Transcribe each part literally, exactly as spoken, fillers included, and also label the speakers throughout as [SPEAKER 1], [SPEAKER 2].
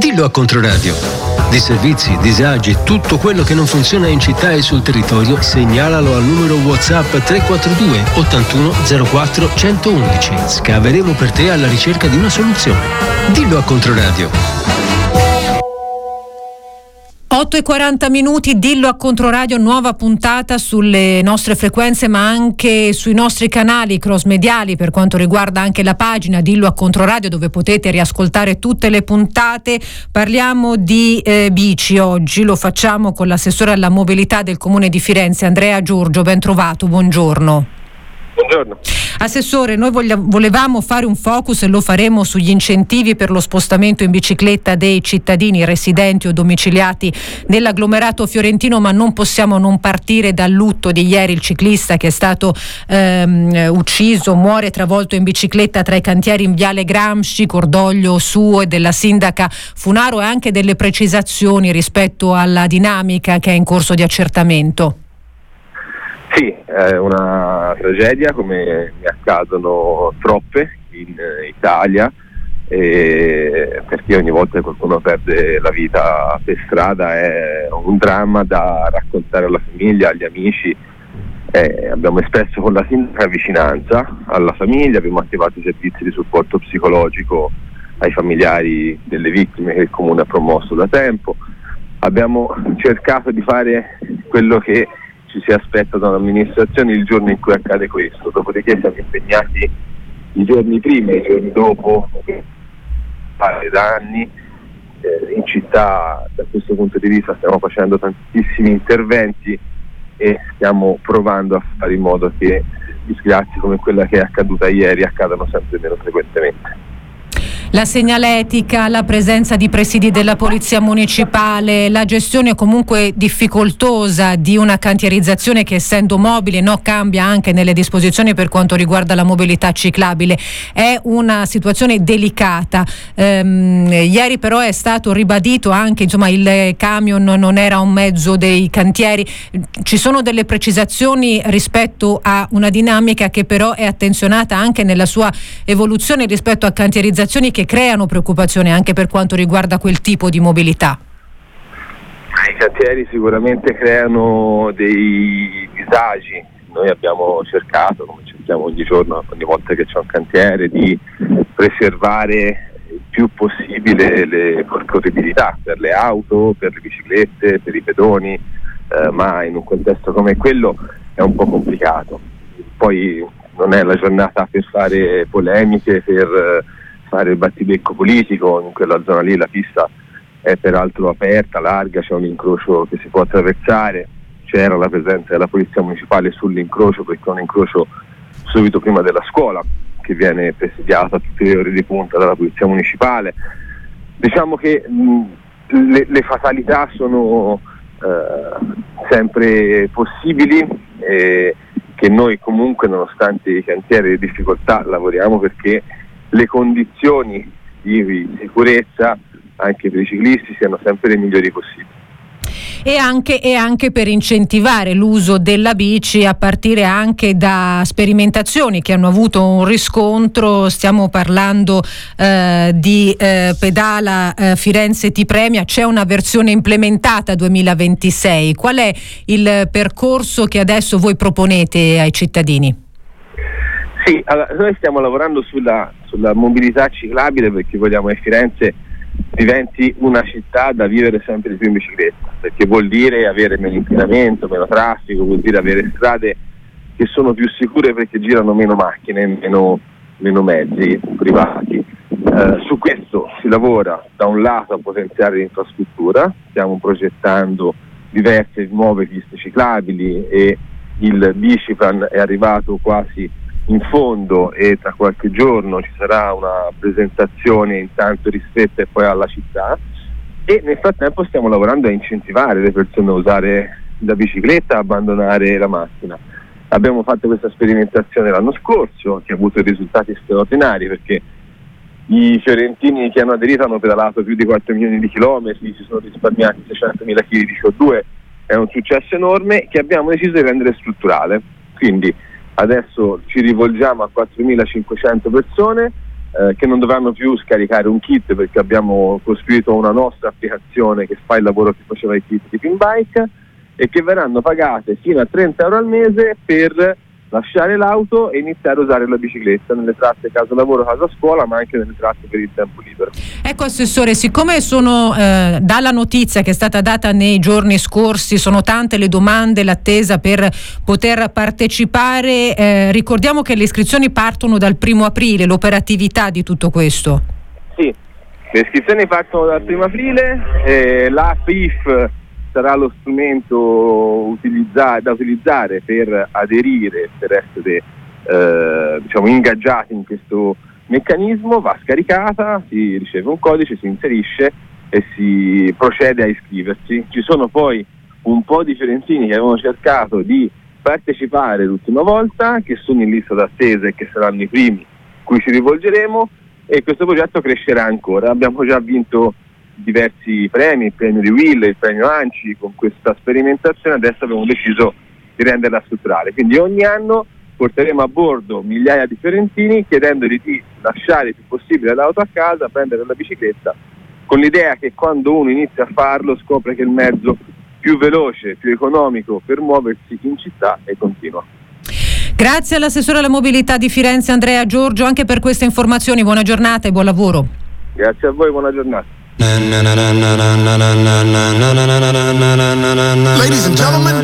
[SPEAKER 1] Dillo a Controradio. Disservizi, disagi e tutto quello che non funziona in città e sul territorio, segnalalo al numero WhatsApp tre quattro due ottantuno zero quattro centoundici. Scaveremo per te alla ricerca di una soluzione. Dillo a Controradio.
[SPEAKER 2] otto e quaranta minuti, Dillo a Controradio, nuova puntata sulle nostre frequenze ma anche sui nostri canali cross-mediali per quanto riguarda anche la pagina Dillo a Controradio, dove potete riascoltare tutte le puntate. Parliamo di eh, bici oggi, lo facciamo con l'assessore alla mobilità del Comune di Firenze, Andrea Giorgio. Ben trovato, buongiorno.
[SPEAKER 3] Buongiorno.
[SPEAKER 2] Assessore, noi voglia, volevamo fare un focus e lo faremo sugli incentivi per lo spostamento in bicicletta dei cittadini residenti o domiciliati nell'agglomerato fiorentino, ma non possiamo non partire dal lutto di ieri, il ciclista che è stato ehm, ucciso, muore travolto in bicicletta tra i cantieri in Viale Gramsci, cordoglio suo e della sindaca Funaro, e anche delle precisazioni rispetto alla dinamica che è in corso di accertamento.
[SPEAKER 3] Sì, è una tragedia come ne accadono troppe in Italia, e perché ogni volta che qualcuno perde la vita per strada è un dramma da raccontare alla famiglia, agli amici. Eh, abbiamo espresso con la sindaca vicinanza alla famiglia, abbiamo attivato i servizi di supporto psicologico ai familiari delle vittime che il Comune ha promosso da tempo. Abbiamo cercato di fare quello che ci si aspetta da un'amministrazione il giorno in cui accade questo, dopodiché siamo impegnati i giorni prima e i giorni dopo, da anni eh, in città. Da questo punto di vista stiamo facendo tantissimi interventi e stiamo provando a fare in modo che disgrazie come quella che è accaduta ieri accadano sempre meno frequentemente.
[SPEAKER 2] La segnaletica, la presenza di presidi della polizia municipale, la gestione comunque difficoltosa di una cantierizzazione che, essendo mobile, no, cambia anche nelle disposizioni per quanto riguarda la mobilità ciclabile. È una situazione delicata. Ehm, ieri però è stato ribadito anche, insomma, il camion non era un mezzo dei cantieri. Ci sono delle precisazioni rispetto a una dinamica che però è attenzionata anche nella sua evoluzione rispetto a cantierizzazioni che creano preoccupazione anche per quanto riguarda quel tipo di mobilità.
[SPEAKER 3] I cantieri sicuramente creano dei disagi. Noi abbiamo cercato, come cerchiamo ogni giorno, ogni volta che c'è un cantiere, di preservare il più possibile le percorribilità per le auto, per le biciclette, per i pedoni, eh, ma in un contesto come quello è un po' complicato. Poi non è la giornata per fare polemiche, per fare il battibecco politico. In quella zona lì la pista è peraltro aperta, larga, c'è un incrocio che si può attraversare, c'era la presenza della polizia municipale sull'incrocio perché è un incrocio subito prima della scuola che viene presidiato a tutte le ore di punta dalla polizia municipale. Diciamo che mh, le, le fatalità sono eh, sempre possibili e che noi comunque, nonostante i cantieri e le difficoltà, lavoriamo perché le condizioni di sicurezza anche per i ciclisti siano sempre le migliori possibili.
[SPEAKER 2] E anche, e anche per incentivare l'uso della bici a partire anche da sperimentazioni che hanno avuto un riscontro. Stiamo parlando eh, di eh, Pedala eh, Firenze Ti Premia. C'è una versione implementata duemilaventisei. Qual è il percorso che adesso voi proponete ai cittadini?
[SPEAKER 3] Sì, allora, noi stiamo lavorando sulla, sulla mobilità ciclabile perché vogliamo che Firenze diventi una città da vivere sempre di più in bicicletta, perché vuol dire avere meno inquinamento, meno traffico, vuol dire avere strade che sono più sicure perché girano meno macchine, meno, meno mezzi privati. Eh, su questo si lavora da un lato a potenziare l'infrastruttura, stiamo progettando diverse nuove piste ciclabili e il Biciplan è arrivato quasi in fondo e tra qualche giorno ci sarà una presentazione intanto ristretta e poi alla città, e nel frattempo stiamo lavorando a incentivare le persone a usare la bicicletta, a abbandonare la macchina. Abbiamo fatto questa sperimentazione l'anno scorso che ha avuto risultati straordinari perché i fiorentini che hanno aderito hanno pedalato più di quattro milioni di chilometri, si sono risparmiati seicentomila chili di C O due, è un successo enorme che abbiamo deciso di rendere strutturale. Quindi adesso ci rivolgiamo a quattromilacinquecento persone eh, che non dovranno più scaricare un kit, perché abbiamo costruito una nostra applicazione che fa il lavoro che faceva il kit di Pinbike, e che verranno pagate fino a trenta euro al mese per lasciare l'auto e iniziare a usare la bicicletta nelle tratte casa lavoro, casa scuola, ma anche nelle tratte per il tempo libero.
[SPEAKER 2] Ecco Assessore, siccome sono eh, dalla notizia che è stata data nei giorni scorsi, sono tante le domande, l'attesa per poter partecipare, eh, ricordiamo che le iscrizioni partono dal primo aprile, l'operatività di tutto questo.
[SPEAKER 3] Sì, le iscrizioni partono dal primo aprile, eh, l'app I F sarà lo strumento utilizza- da utilizzare per aderire, per essere eh, diciamo ingaggiati in questo meccanismo. Va scaricata, si riceve un codice, si inserisce e si procede a iscriversi. Ci sono poi un po' di fiorentini che avevano cercato di partecipare l'ultima volta, che sono in lista d'attesa e che saranno i primi cui ci rivolgeremo, e questo progetto crescerà ancora. Abbiamo già vinto diversi premi, il premio di Will, il premio ANCI con questa sperimentazione. Adesso abbiamo deciso di renderla strutturale, quindi ogni anno porteremo a bordo migliaia di fiorentini chiedendogli di lasciare il più possibile l'auto a casa, prendere la bicicletta, con l'idea che quando uno inizia a farlo scopre che è il mezzo più veloce, più economico per muoversi in città, e continua.
[SPEAKER 2] Grazie all'assessore alla mobilità di Firenze Andrea Giorgio anche per queste informazioni, buona giornata e buon lavoro.
[SPEAKER 3] Grazie a voi, buona giornata.
[SPEAKER 4] Ladies and gentlemen,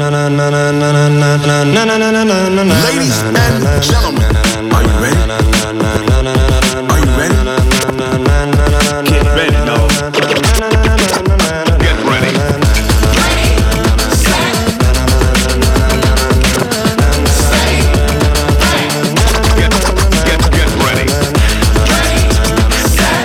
[SPEAKER 4] ladies and gentlemen, are you ready? Are you ready? Get ready, no. Get ready. Ready, set, stay, get, get, get ready. Ready, set.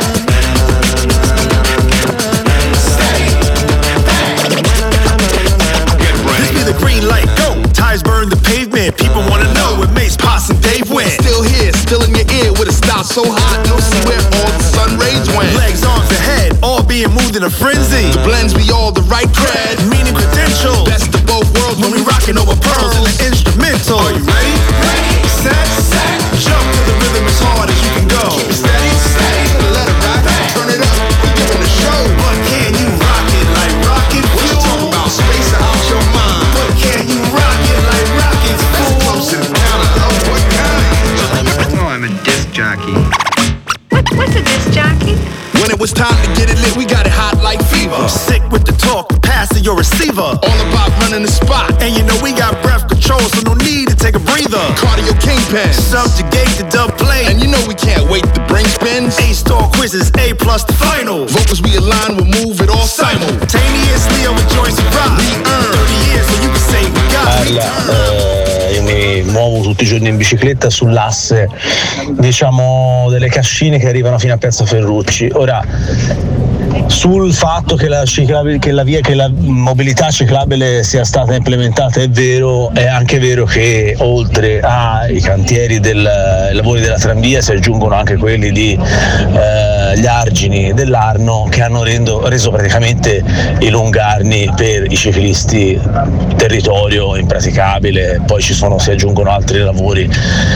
[SPEAKER 4] The green light, go. Tires burn the pavement. People wanna know what makes Poss and Dave win. Still here, still in your ear with a style so hot, you'll see where all the sun rays went. Legs, arms, and head, all being moved in a frenzy. The blends be all the right cred, meaning credentials. Best of both worlds when we rockin' over pearls in the instrumental. Are you ready? Ready, set, set. Jump to the rhythm as hard as you can go. Keep it steady, steady. Let it rock, turn it up. We're giving a show. But can you rock it like rocket fuel? What you talking about? Space out your mind. But can you rock it like rockets fuel? Close to the counter of what kind?
[SPEAKER 5] Oh, I'm a disc jockey.
[SPEAKER 2] What, what's a disc jockey?
[SPEAKER 4] When it was time to get it lit, we got it hot like fever. Sick with the talk, passing your receiver. All about running the spot. And you know we got breath control, so no need to take a breather. Cardio kingpin, subjugate the dub play. And you know we can't wait to bring spins. A-star quizzes, A plus the final. Vocals we align, we'll move it all simultaneously over joints and rock. We earn thirty years, so you can say we got
[SPEAKER 6] eh, io mi muovo tutti i giorni in bicicletta sull'asse, diciamo, delle cascine che arrivano fino a Piazza Ferrucci. Ora, sul fatto che la, ciclabile, che la via, che la mobilità ciclabile sia stata implementata è vero, è anche vero che oltre ai cantieri del lavori della tranvia si aggiungono anche quelli di eh, gli argini dell'Arno, che hanno rendo, reso praticamente i lungarni per i ciclisti territorio impraticabile. Poi ci sono, si aggiungono altri lavori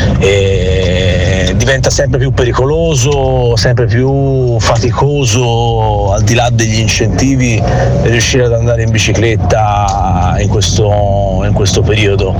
[SPEAKER 6] e diventa sempre più pericoloso, sempre più faticoso, al di là degli incentivi, riuscire ad andare in bicicletta in questo, in questo periodo.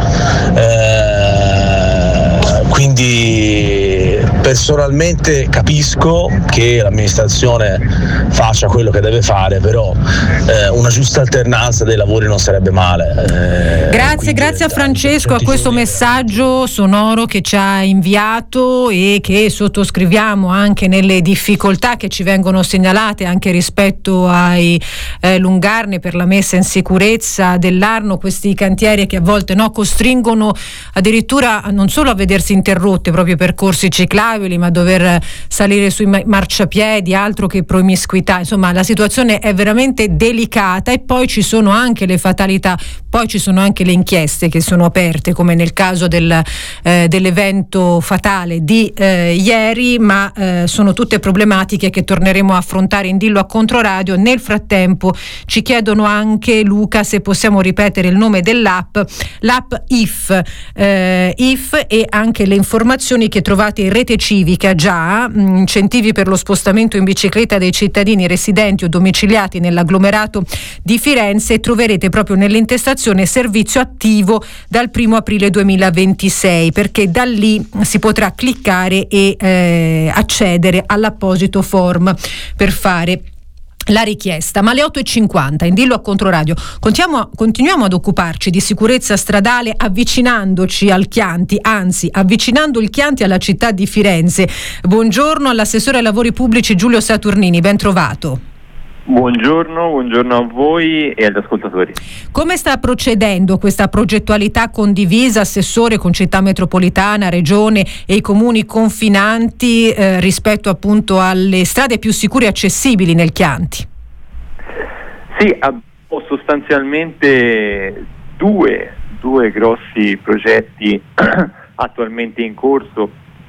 [SPEAKER 6] Eh, quindi personalmente capisco che l'amministrazione faccia quello che deve fare, però eh, una giusta alternanza dei lavori non sarebbe male. Eh,
[SPEAKER 2] grazie, grazie a Francesco, a questo messaggio sonoro che ci ha inviato e che sottoscriviamo anche nelle difficoltà che ci vengono segnalate anche rispetto ai eh, lungarni per la messa in sicurezza dell'Arno, questi cantieri che a volte no, costringono addirittura non solo a vedersi interrotti proprio percorsi ciclabili, ma a dover salire sui marciapiedi, altro che promiscuità. Insomma, la situazione è veramente delicata, e poi ci sono anche le fatalità, poi ci sono anche le inchieste che sono aperte, come nel caso del, eh, dell'evento fatale di eh, ieri, ma eh, sono tutte problematiche che torneremo a affrontare in Dillo a Controradio. Nel frattempo ci chiedono anche, Luca, se possiamo ripetere il nome dell'app, l'app I F, eh, I F, e anche le informazioni che trovate in rete civica già, mh, incentivi per lo spostamento in bicicletta dei cittadini residenti o domiciliati nell'agglomerato di Firenze, e troverete proprio nell'intestazione servizio attivo dal primo aprile duemilaventisei, perché da lì si potrà cliccare e eh, accedere all'apposito form per fare la richiesta. Ma alle otto e cinquanta in Dillo a Controradio continuiamo, continuiamo ad occuparci di sicurezza stradale, avvicinandoci al Chianti, anzi avvicinando il Chianti alla città di Firenze. Buongiorno all'assessore ai lavori pubblici Giulio Saturnini, ben trovato.
[SPEAKER 5] Buongiorno, buongiorno a voi e agli ascoltatori.
[SPEAKER 2] Come sta procedendo questa progettualità condivisa, assessore, con città metropolitana, regione e i comuni confinanti eh, rispetto appunto alle strade più sicure e accessibili nel Chianti?
[SPEAKER 5] Sì, abbiamo sostanzialmente due, due grossi progetti attualmente in corso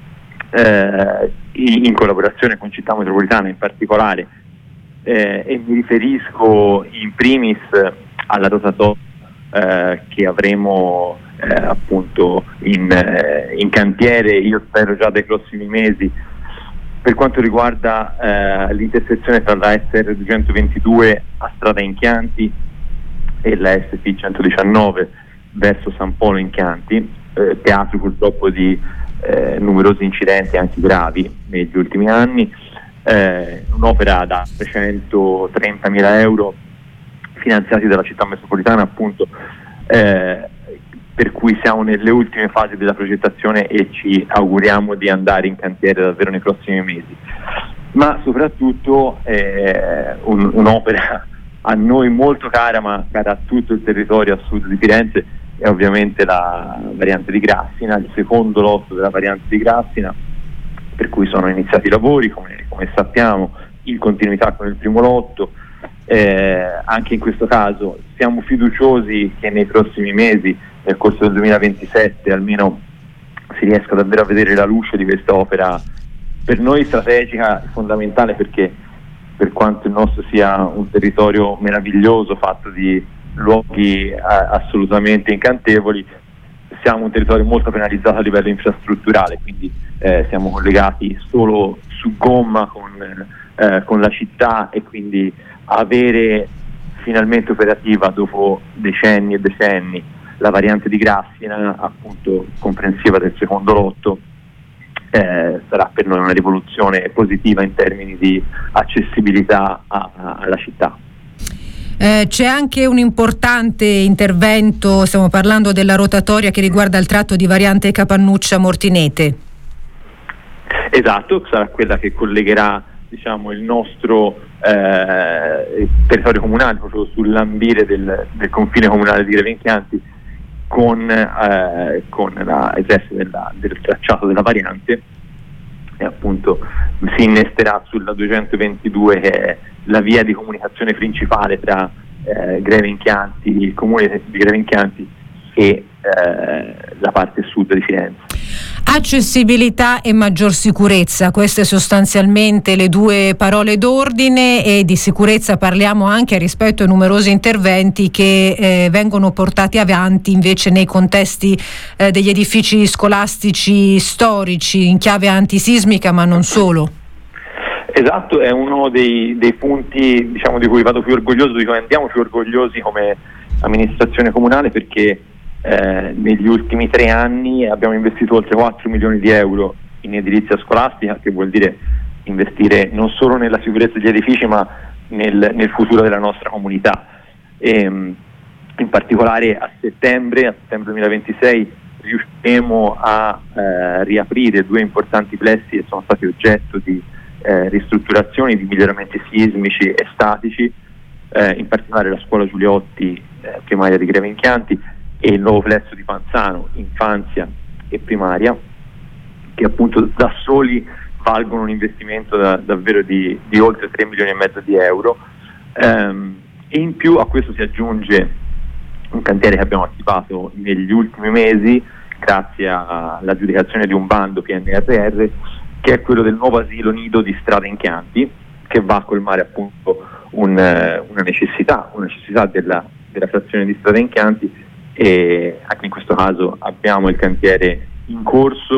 [SPEAKER 5] eh, in collaborazione con città metropolitana in particolare. Eh, e mi riferisco in primis alla rotatoria eh, che avremo eh, appunto in, eh, in cantiere, io spero già dai prossimi mesi, per quanto riguarda eh, l'intersezione tra la S R duecentoventidue a Strada in Chianti e la S P centodiciannove verso San Polo in Chianti, eh, teatro purtroppo di eh, numerosi incidenti anche gravi negli ultimi anni. Eh, un'opera da trecentotrentamila euro finanziati dalla città metropolitana, appunto, eh, per cui siamo nelle ultime fasi della progettazione e ci auguriamo di andare in cantiere davvero nei prossimi mesi. Ma soprattutto eh, un, un'opera a noi molto cara, ma cara a tutto il territorio a sud di Firenze, è ovviamente la variante di Grassina, il secondo lotto della variante di Grassina, per cui sono iniziati i lavori, come, come sappiamo, in continuità con il primo lotto. Eh, anche in questo caso siamo fiduciosi che nei prossimi mesi, nel corso del duemilaventisette, almeno si riesca davvero a vedere la luce di questa opera per noi strategica e fondamentale, perché per quanto il nostro sia un territorio meraviglioso, fatto di luoghi a, assolutamente incantevoli, siamo un territorio molto penalizzato a livello infrastrutturale, quindi eh, siamo collegati solo su gomma con, eh, con la città, e quindi avere finalmente operativa dopo decenni e decenni la variante di Grassina, appunto comprensiva del secondo lotto, eh, sarà per noi una rivoluzione positiva in termini di accessibilità a, a, alla città.
[SPEAKER 2] Eh, c'è anche un importante intervento, stiamo parlando della rotatoria che riguarda il tratto di variante Capannuccia-Mortinete.
[SPEAKER 5] Esatto, sarà quella che collegherà, diciamo, il nostro eh, territorio comunale, proprio sull'ambire del, del confine comunale di Greve in Chianti, con, eh, con la, il resto della, del tracciato della variante, e appunto si innesterà sulla duecentoventidue, che è la via di comunicazione principale tra eh, Greve in Chianti, il comune di Greve in Chianti e eh, la parte sud di Firenze.
[SPEAKER 2] Accessibilità e maggior sicurezza, queste sostanzialmente le due parole d'ordine, e di sicurezza parliamo anche rispetto ai numerosi interventi che eh, vengono portati avanti invece nei contesti eh, degli edifici scolastici storici in chiave antisismica, ma non solo.
[SPEAKER 5] Esatto, è uno dei, dei punti, diciamo, di cui vado più orgoglioso, di cui andiamo più orgogliosi come amministrazione comunale, perché eh, negli ultimi tre anni abbiamo investito oltre quattro milioni di euro in edilizia scolastica, che vuol dire investire non solo nella sicurezza degli edifici, ma nel, nel futuro della nostra comunità. E, in particolare a settembre, a settembre duemilaventisei, riusciremo a eh, riaprire due importanti plessi che sono stati oggetto di Eh, ristrutturazioni, di miglioramenti sismici e statici, eh, in particolare la scuola Giuliotti eh, primaria di Greve in Chianti e il nuovo plesso di Panzano, infanzia e primaria, che appunto da soli valgono un investimento da, davvero di, di oltre tre milioni e mezzo di euro, ehm, e in più a questo si aggiunge un cantiere che abbiamo attivato negli ultimi mesi grazie all'aggiudicazione di un bando P N R R, che è quello del nuovo asilo nido di Strada in Chianti, che va a colmare appunto un, una necessità, una necessità della, della frazione di Strada in Chianti, e anche in questo caso abbiamo il cantiere in corso,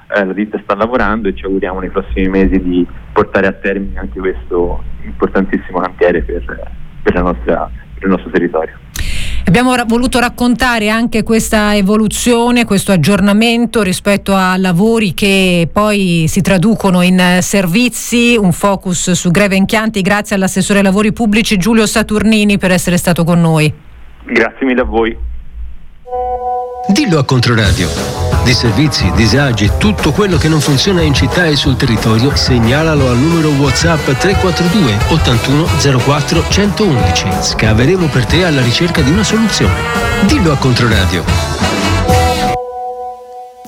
[SPEAKER 5] eh, la ditta sta lavorando e ci auguriamo nei prossimi mesi di portare a termine anche questo importantissimo cantiere per, per, la nostra, per il nostro territorio.
[SPEAKER 2] Abbiamo ra- voluto raccontare anche questa evoluzione, questo aggiornamento rispetto a lavori che poi si traducono in servizi, un focus su Greve Enchianti. Grazie all'assessore ai lavori pubblici Giulio Saturnini per essere stato con noi.
[SPEAKER 5] Grazie mille a voi.
[SPEAKER 1] Dillo a Controradio. Di servizi, disagi, tutto quello che non funziona in città e sul territorio, segnalalo al numero WhatsApp tre quattro due ottantuno zero quattro centoundici. Scaveremo per te alla ricerca di una soluzione. Dillo a Controradio.